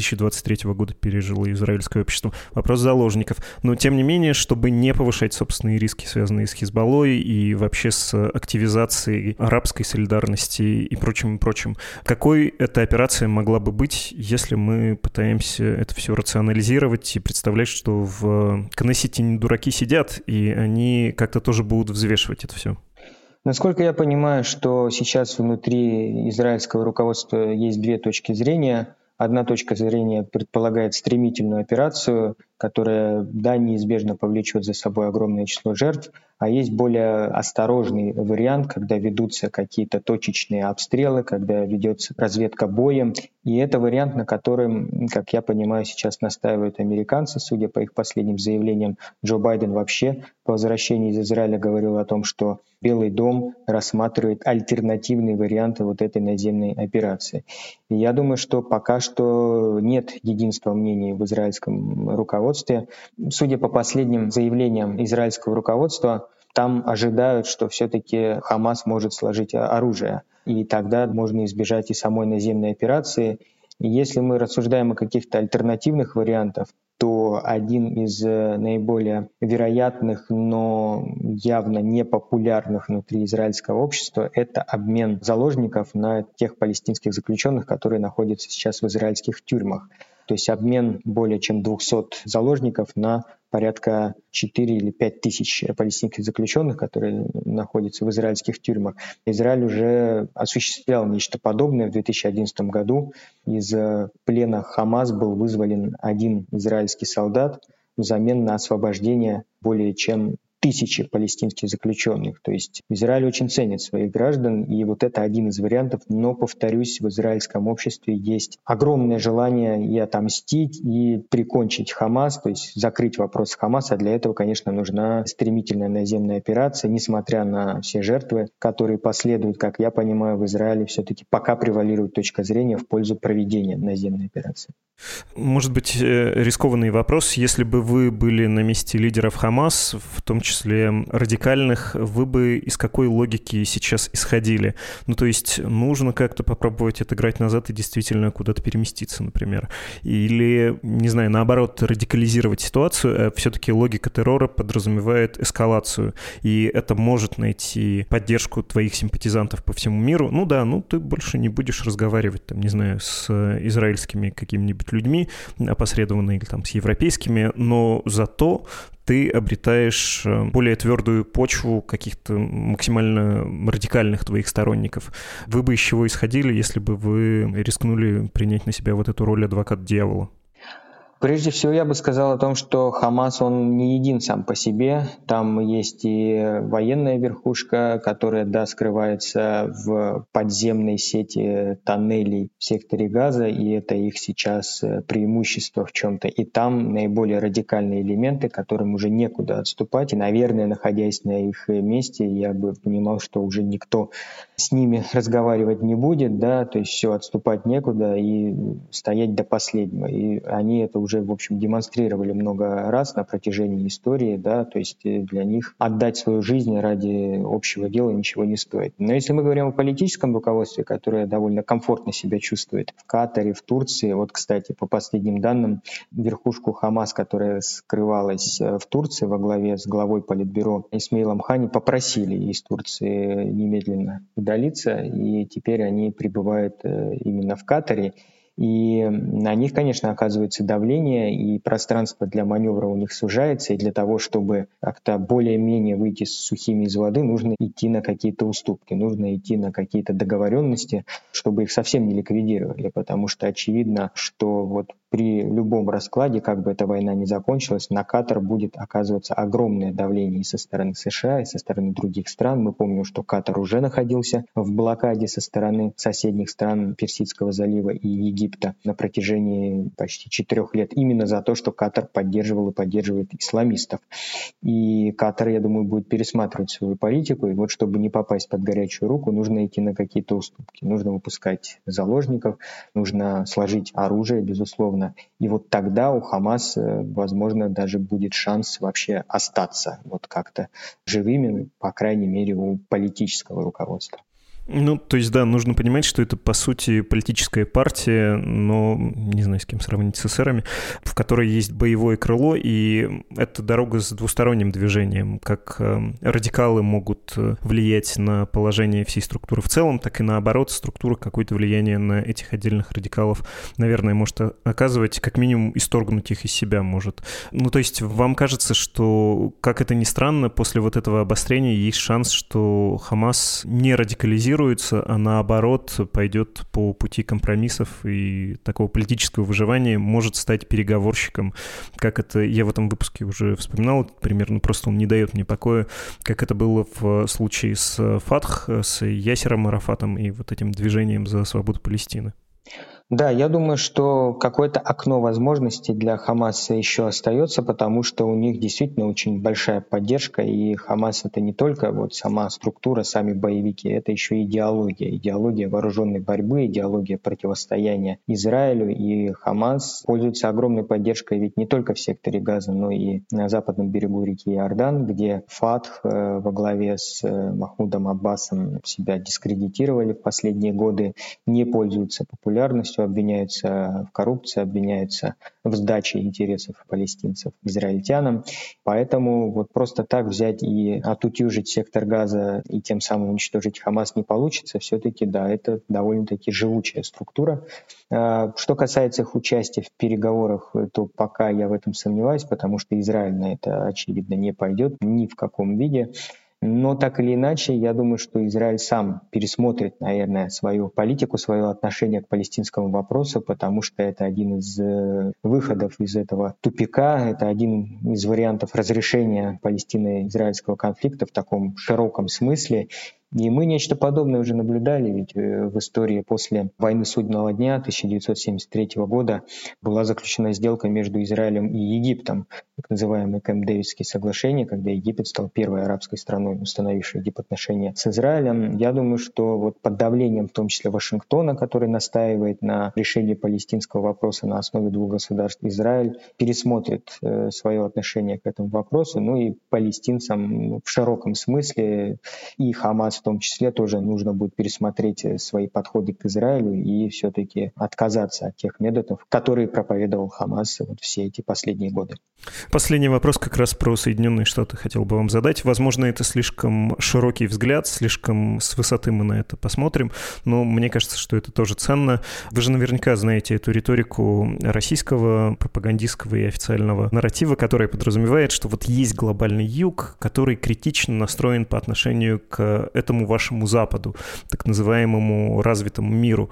2023 года пережило израильское общество, вопрос заложников. Но, тем не менее, чтобы не повышать собственные риски, связанные с Хизбаллой и вообще с активизацией арабской солидарности и прочим. Какой эта операция могла бы быть, если мы пытаемся это все рационализировать и представлять, что в Кнессете не дураки сидят, и они как-то тоже будут взвешивать это все? Насколько я понимаю, что сейчас внутри израильского руководства есть 2 точки зрения. Одна точка зрения предполагает стремительную операцию, которая, да, неизбежно повлечет за собой огромное число жертв, а есть более осторожный вариант, когда ведутся какие-то точечные обстрелы, когда ведется разведка боем. И это вариант, на котором, как я понимаю, сейчас настаивают американцы, судя по их последним заявлениям. Джо Байден вообще по возвращении из Израиля говорил о том, что Белый дом рассматривает альтернативные варианты вот этой наземной операции. И я думаю, что пока что нет единства мнений в израильском руководстве. Судя по последним заявлениям израильского руководства, там ожидают, что все-таки Хамас может сложить оружие, и тогда можно избежать и самой наземной операции. И если мы рассуждаем о каких-то альтернативных вариантах, то один из наиболее вероятных, но явно непопулярных внутри израильского общества — это обмен заложников на тех палестинских заключенных, которые находятся сейчас в израильских тюрьмах. То есть обмен более чем 200 заложников на порядка 4 или 5 тысяч палестинских заключенных, которые находятся в израильских тюрьмах. Израиль уже осуществлял нечто подобное в 2011 году. Из плена Хамас был вызволен один израильский солдат взамен на освобождение более чем 1000 палестинских заключенных. То есть Израиль очень ценит своих граждан, и вот это один из вариантов. Но, повторюсь, в израильском обществе есть огромное желание и отомстить, и прикончить Хамас, то есть закрыть вопрос Хамаса. Для этого, конечно, нужна стремительная наземная операция, несмотря на все жертвы, которые последуют. Как я понимаю, в Израиле все-таки пока превалирует точка зрения в пользу проведения наземной операции. Может быть, рискованный вопрос. Если бы вы были на месте лидеров Хамас, в том числе радикальных, вы бы из какой логики сейчас исходили? Ну, то есть нужно как-то попробовать отыграть назад и действительно куда-то переместиться, например. Или, не знаю, наоборот, радикализировать ситуацию. Все-таки логика террора подразумевает эскалацию, и это может найти поддержку твоих симпатизантов по всему миру. Ну да, ты больше не будешь разговаривать, там, не знаю, с израильскими какими-нибудь людьми, опосредованно или там с европейскими, но зато ты обретаешь более твердую почву каких-то максимально радикальных твоих сторонников. Вы бы из чего исходили, если бы вы рискнули принять на себя вот эту роль адвоката дьявола? Прежде всего, я бы сказал о том, что Хамас, он не един сам по себе. Там есть и военная верхушка, которая, да, скрывается в подземной сети тоннелей в секторе Газа, и это их сейчас преимущество в чем-то. И там наиболее радикальные элементы, которым уже некуда отступать. И, наверное, находясь на их месте, я бы понимал, что уже никто с ними разговаривать не будет, да, то есть все, отступать некуда и стоять до последнего. И они это уже, в общем, демонстрировали много раз на протяжении истории, да, то есть для них отдать свою жизнь ради общего дела ничего не стоит. Но если мы говорим о политическом руководстве, которое довольно комфортно себя чувствует в Катаре, в Турции, вот, кстати, по последним данным, верхушку Хамас, которая скрывалась в Турции во главе с главой Политбюро Исмаилом Хани, попросили из Турции немедленно удалиться, и теперь они пребывают именно в Катаре. И на них, конечно, оказывается давление, и пространство для маневра у них сужается, и для того, чтобы как-то более-менее выйти сухими из воды, нужно идти на какие-то уступки, нужно идти на какие-то договоренности, чтобы их совсем не ликвидировали, потому что очевидно, что вот при любом раскладе, как бы эта война ни закончилась, на Катар будет оказываться огромное давление и со стороны США, и со стороны других стран. Мы помним, что Катар уже находился в блокаде со стороны соседних стран Персидского залива и Египта на протяжении почти 4 лет, именно за то, что Катар поддерживал и поддерживает исламистов. И Катар, я думаю, будет пересматривать свою политику, и вот чтобы не попасть под горячую руку, нужно идти на какие-то уступки, нужно выпускать заложников, нужно сложить оружие, безусловно. И вот тогда у Хамас, возможно, даже будет шанс вообще остаться вот как-то живыми, по крайней мере, у политического руководства. Ну, то есть, да, нужно понимать, что это, по сути, политическая партия, но, не знаю, с кем сравнить, с эсерами, в которой есть боевое крыло, и это дорога с двусторонним движением. Как радикалы могут влиять на положение всей структуры в целом, так и наоборот, структура какое-то влияние на этих отдельных радикалов, наверное, может оказывать, как минимум, исторгнуть их из себя может. Ну, то есть, вам кажется, что, как это ни странно, после вот этого обострения есть шанс, что Хамас не радикализируется, изолируется, а наоборот пойдет по пути компромиссов и такого политического выживания, может стать переговорщиком, как это я в этом выпуске уже вспоминал, примерно просто он не дает мне покоя, как это было в случае с Фатх, с Ясером Арафатом и вот этим движением за свободу Палестины. Да, я думаю, что какое-то окно возможностей для Хамаса еще остается, потому что у них действительно очень большая поддержка, и Хамас — это не только вот сама структура, сами боевики, это еще идеология вооруженной борьбы, идеология противостояния Израилю, и Хамас пользуется огромной поддержкой ведь не только в секторе Газа, но и на западном берегу реки Иордан, где Фатх во главе с Махмудом Аббасом себя дискредитировали в последние годы, не пользуются популярностью, обвиняются в коррупции, обвиняются в сдаче интересов палестинцев израильтянам. Поэтому вот просто так взять и отутюжить сектор Газа и тем самым уничтожить Хамас не получится. Все-таки, да, это довольно-таки живучая структура. Что касается их участия в переговорах, то пока я в этом сомневаюсь, потому что Израиль на это, очевидно, не пойдет ни в каком виде. Но так или иначе, я думаю, что Израиль сам пересмотрит, наверное, свою политику, свое отношение к палестинскому вопросу, потому что это один из выходов из этого тупика, это один из вариантов разрешения палестино-израильского конфликта в таком широком смысле. И мы нечто подобное уже наблюдали, ведь в истории после войны Судного дня 1973 года была заключена сделка между Израилем и Египтом, так называемое Кэмп-Дэвидские соглашения, когда Египет стал первой арабской страной, установившей дипотношения с Израилем. Я думаю, что вот под давлением, в том числе Вашингтона, который настаивает на решении палестинского вопроса на основе двух государств, Израиль пересмотрит свое отношение к этому вопросу, ну и палестинцам в широком смысле и Хамас в том числе тоже нужно будет пересмотреть свои подходы к Израилю и все-таки отказаться от тех методов, которые проповедовал Хамас вот все эти последние годы. Последний вопрос как раз про Соединенные Штаты хотел бы вам задать. Возможно, это слишком широкий взгляд, слишком с высоты мы на это посмотрим, но мне кажется, что это тоже ценно. Вы же наверняка знаете эту риторику российского пропагандистского и официального нарратива, которая подразумевает, что вот есть глобальный юг, который критично настроен по отношению к этому вашему Западу, так называемому развитому миру.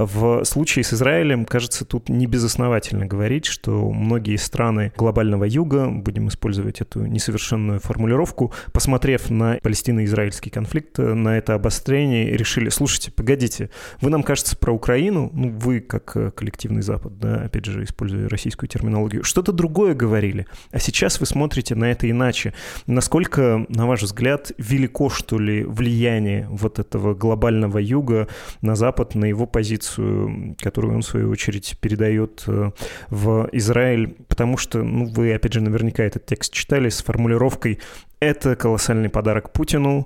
В случае с Израилем, кажется, тут не безосновательно говорить, что многие страны глобального юга, будем использовать эту несовершенную формулировку, посмотрев на палестино-израильский конфликт, на это обострение, решили: слушайте, погодите, вы нам, кажется, про Украину, ну, вы как коллективный Запад, да, опять же, используя российскую терминологию, что-то другое говорили, а сейчас вы смотрите на это иначе. Насколько, на ваш взгляд, велико, что ли, влияние вот этого глобального юга на Запад, на его позицию, которую он, в свою очередь, передает в Израиль? Потому что, ну, вы, опять же, наверняка этот текст читали с формулировкой: это колоссальный подарок Путину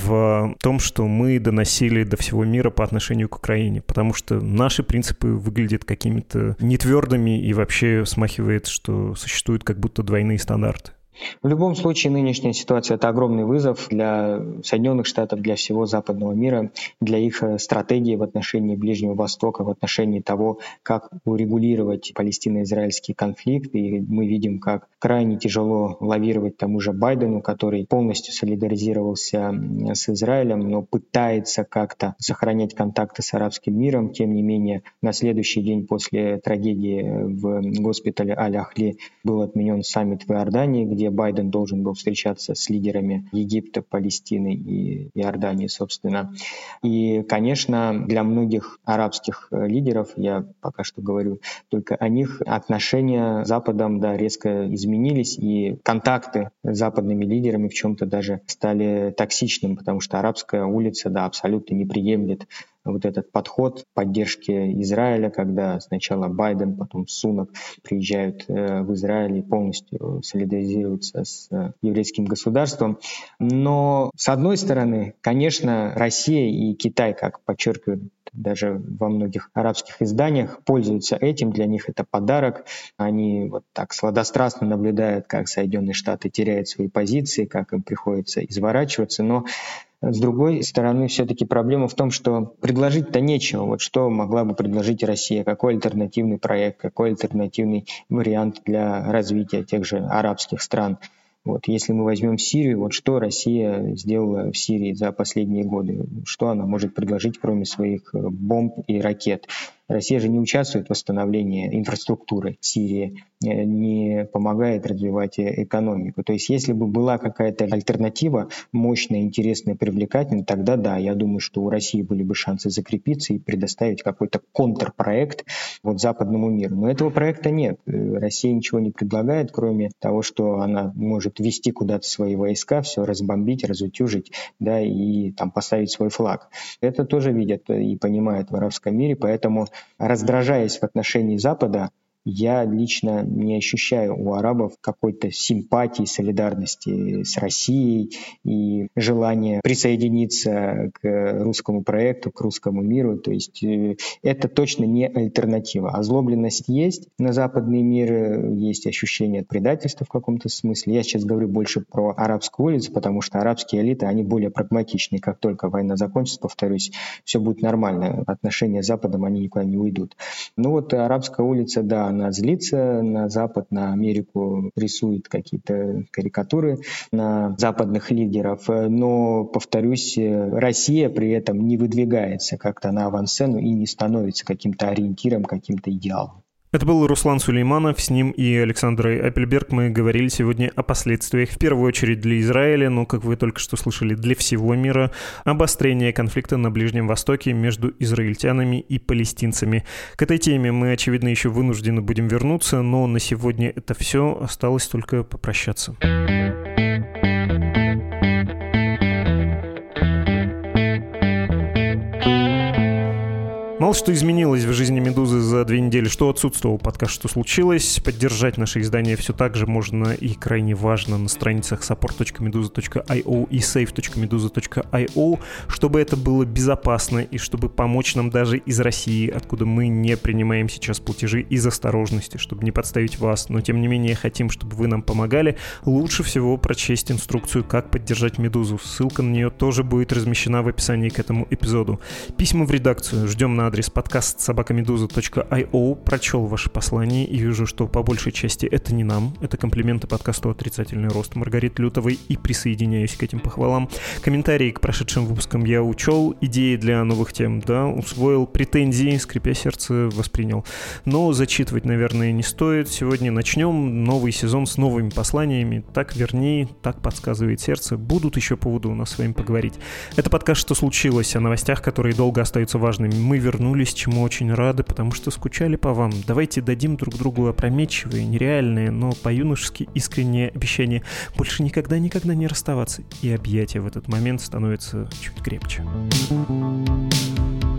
в том, что мы доносили до всего мира по отношению к Украине, потому что наши принципы выглядят какими-то нетвердыми и вообще смахивает, что существуют как будто двойные стандарты. В любом случае, нынешняя ситуация — это огромный вызов для Соединенных Штатов, для всего западного мира, для их стратегии в отношении Ближнего Востока, в отношении того, как урегулировать палестино-израильский конфликт. И мы видим, как крайне тяжело лавировать тому же Байдену, который полностью солидаризировался с Израилем, но пытается как-то сохранять контакты с арабским миром. Тем не менее, на следующий день после трагедии в госпитале Аль-Ахли был отменен саммит в Иордании, где Байден должен был встречаться с лидерами Египта, Палестины и Иордании, собственно. И, конечно, для многих арабских лидеров, я пока что говорю только о них, отношения с Западом, да, резко изменились, и контакты с западными лидерами в чем-то даже стали токсичными, потому что арабская улица, да, абсолютно не приемлет вот этот подход поддержки Израиля, когда сначала Байден, потом Сунак приезжают в Израиль и полностью солидаризируются с еврейским государством. Но, с одной стороны, конечно, Россия и Китай, как подчеркивают даже во многих арабских изданиях, пользуются этим, для них это подарок. Они вот так сладострастно наблюдают, как Соединенные Штаты теряют свои позиции, как им приходится изворачиваться, но с другой стороны, все-таки проблема в том, что предложить-то нечего. Вот что могла бы предложить Россия? Какой альтернативный проект, какой альтернативный вариант для развития тех же арабских стран? Вот, если мы возьмем Сирию, вот что Россия сделала в Сирии за последние годы? Что она может предложить, кроме своих бомб и ракет? Россия же не участвует в восстановлении инфраструктуры Сирии, не помогает развивать экономику. То есть если бы была какая-то альтернатива, мощная, интересная, привлекательная, тогда да, я думаю, что у России были бы шансы закрепиться и предоставить какой-то контрпроект вот западному миру. Но этого проекта нет. Россия ничего не предлагает, кроме того, что она может ввести куда-то свои войска, все разбомбить, разутюжить, да, и там поставить свой флаг. Это тоже видят и понимают в арабском мире, поэтому, раздражаясь в отношении Запада, я лично не ощущаю у арабов какой-то симпатии, солидарности с Россией и желания присоединиться к русскому проекту, к русскому миру. То есть это точно не альтернатива. Озлобленность есть на западный мир, есть ощущение предательства в каком-то смысле. Я сейчас говорю больше про арабскую улицу, потому что арабские элиты, они более прагматичны. Как только война закончится, повторюсь, все будет нормально. Отношения с Западом, они никуда не уйдут. Ну вот арабская улица, да, она злится на Запад, на Америку, рисует какие-то карикатуры на западных лидеров. Но, повторюсь, Россия при этом не выдвигается как-то на авансцену и не становится каким-то ориентиром, каким-то идеалом. Это был Руслан Сулейманов, с ним и Александрой Аппельберг. Мы говорили сегодня о последствиях, в первую очередь для Израиля, но, как вы только что слышали, для всего мира, обострения конфликта на Ближнем Востоке между израильтянами и палестинцами. К этой теме мы, очевидно, еще вынуждены будем вернуться, но на сегодня это все, осталось только попрощаться. Мало что изменилось в жизни «Медузы» за 2 недели. Что отсутствовало, подкаст «Что случилось?». Поддержать наше издание все так же можно и крайне важно на страницах support.meduza.io и save.meduza.io, чтобы это было безопасно и чтобы помочь нам даже из России, откуда мы не принимаем сейчас платежи из осторожности, чтобы не подставить вас. Но, тем не менее, хотим, чтобы вы нам помогали. Лучше всего прочесть инструкцию, как поддержать «Медузу». Ссылка на нее тоже будет размещена в описании к этому эпизоду. Письма в редакцию ждем на адрес podcast@meduza.io. Прочел ваше послание и вижу, что по большей части это не нам. Это комплименты подкасту «Отрицательный рост» Маргариты Лютовой, и присоединяюсь к этим похвалам. Комментарии к прошедшим выпускам я учел, идеи для новых тем, да, усвоил, претензии, скрипя сердце, воспринял. Но зачитывать, наверное, не стоит. Сегодня начнем новый сезон с новыми посланиями. Так вернее, так подсказывает сердце. Будут еще поводы у нас с вами поговорить. Это подкаст «Что случилось?», о новостях, которые долго остаются важными. Мы вернулись, чему очень рады, потому что скучали по вам. Давайте дадим друг другу опрометчивые, нереальные, но по-юношески искренние обещания больше никогда не расставаться. И объятия в этот момент становятся чуть крепче.